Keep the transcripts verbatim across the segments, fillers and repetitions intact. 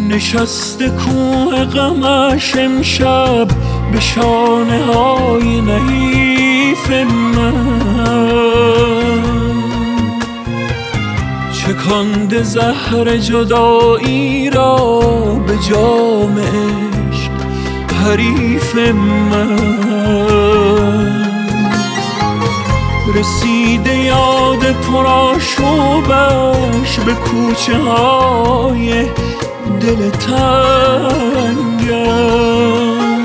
نشسته کوه غمش امشب به شانه های نحیف من، چکانده زهر جدایی را به جام عشق حریف من. رسیده یاد پرآشوبش به کوچه های دل تنگم،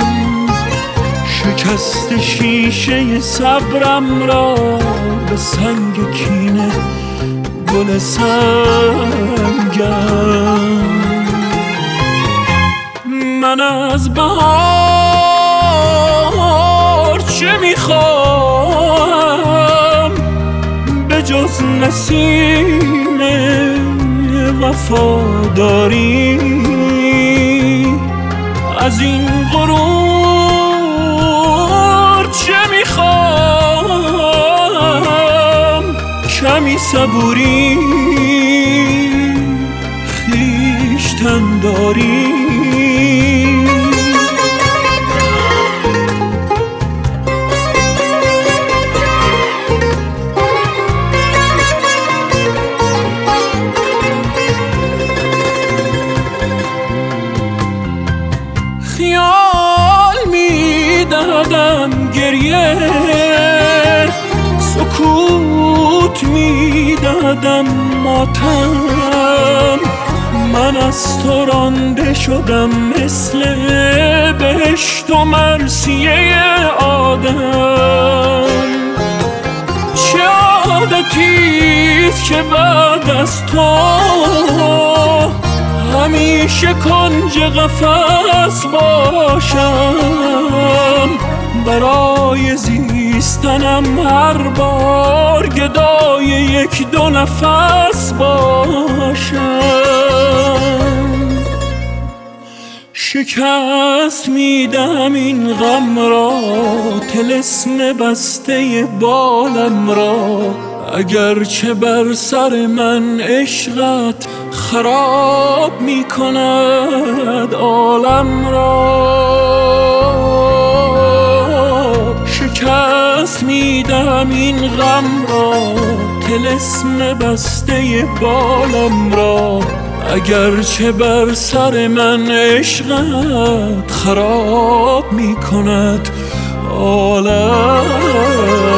شکست شیشه صبرم را به سنگ کینه گل سنگم. من از بهار چه میخوام به جز نسیم وفاداری؟ از این غرور چه میخوام؟ کمی صبوری خویشتن داری. خیال میدادم گریه، سکوت میدادم ماتم. من از تو رانده شدم مثل بهشت و مرثیه آدم. چه عادتیست که بعد از تو همیشه کنج قفس باشم، برای زیستنم هر بار گدای یک دو نفس باشم. شکست میدم این غم را، طلسم بسته بالم را، اگرچه بر سر من عشقت خراب می کند عالم را. شکست میدم این غم را، طلسم بسته بالم را، اگرچه بر سر من عشقت خراب می کند عالم